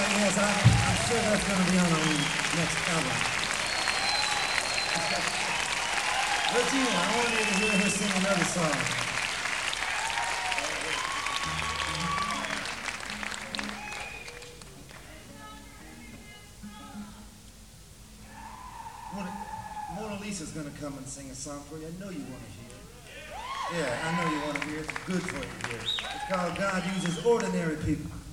yes, I'm sure that's going to be on our next album. Regina, I wanted you to hear her sing another song. Mona Lisa's going to come and sing a song for you. I know you want to hear it. Yeah, I know you want to hear it. It's good for you to hear it. It's called God Uses Ordinary People.